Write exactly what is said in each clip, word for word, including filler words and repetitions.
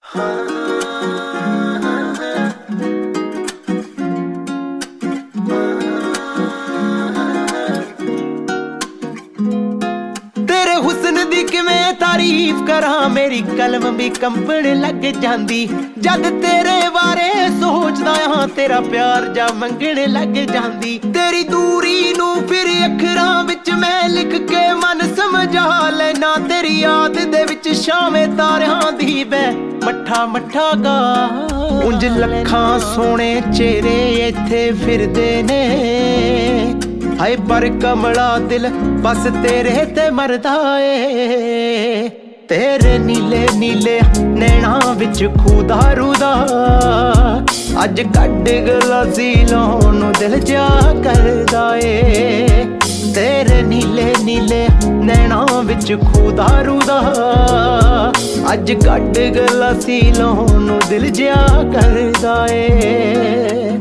तेरे हुस्न दी किवें तारीफ करा, मेरी कलम भी कंबण लग जांदी जद तेरे बारे सोचदा हां, तेरा प्यार जा मंगण लग जांदी। तेरी दूरी नू फिर अखरां विच मैं लिख के मन समझा लेना, तेरी याद दे विच शामे तारियां दी बै मट्ठा मट्ठा गा। उंज लखां सोहणे चेहरे इत्थे फिरदे ने, हाय पर कमला दिल बस तेरे ते मरदा ए। तेरे नीले नीले नैना विच खूदा रूदा, अज कड्ड गलासी लाउण नूं दिल जा करदा ए। तेरे नीले नीले नैना विच खूदा रूदा, अज कड्ड गलासी लाउण नूं दिल जा करदा ए।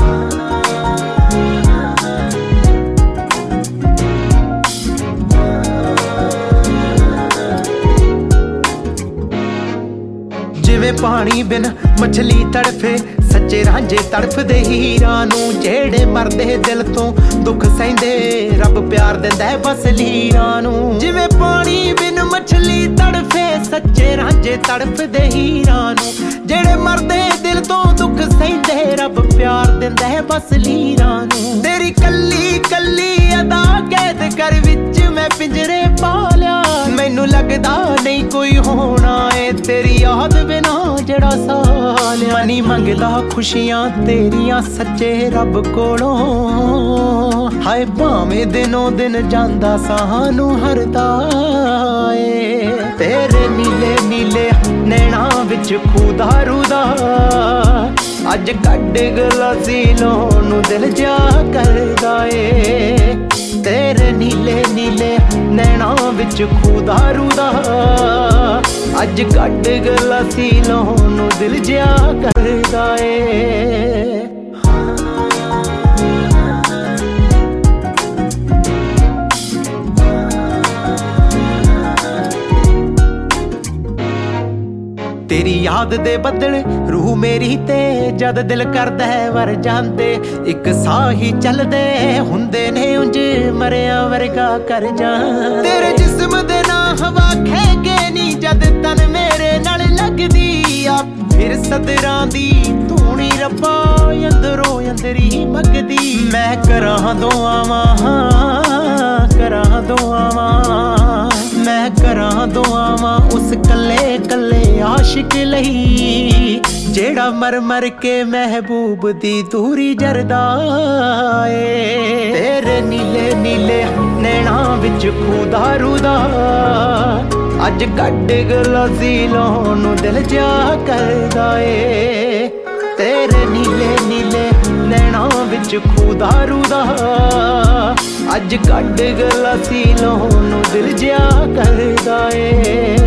जिवें पानी बिन मछली तड़फे, सच्चे रांझे तड़फदे हीरां नूं, जेड़े मरदे दिल तो दुख सहिंदे रब प्यार दिंदा बस लीरां नूं। जिवें पानी बिन मछली तड़फे, सच्चे रांझे तड़फदे हीरां नूं, जेड़े मरदे दिल तो दुख सहिंदे रब प्यार दिंदा बस लीरां नूं। तेरी कल्ली कल्ली अदा कैद कर विच मैं पिंजरे पा लिया, मैनू लगदा नहीं कोई होना है तेरी याद बिना जड़ा सालिया। मनी मंगदा खुशियां तेरियां सच्चे रब कोलों, हाय भावें दिनों दिन जांदा सानू हरदा ए। तेरे नीले नीले नैना विच खूदा रूदा, अज कड्ड गलासी लाउण नूं दिल जा करदा ए। तेरे नीले नीले नैना विच खूदा रूदा, अज कड्ड गलासी लाउण नूं दिल जा करदा ए। तेरी याद दे बदल रूह मेरी ते जद दिल करदा है वर जांदे, इक साह ही चलदे हुंदे ने उंज मरिया वर्गा कर जा। तेरे जिस्म दे ना हवा खेगे नी जद तन मेरे नाल लगदी आ, फिर सदरां दी धूनी रब्बा अंदरों अंदरी मगदी। मैं करां दुआवां करां दुआवां, मैं करां दुआवां उस कल्ले कल्ले आशिक लई, जेड़ा मर मर के महबूब दी दूरी जरदा ए। तेरे नीले नीले नैना विच खूदा रूदा, अज कड्ड गलासी लाउण नूं दिल जा करदा ए। तेरे नीले नीले नैना विच खूदा रूदा, अज कड्ड गलासी लाउण नूं दिल जा करदा ए।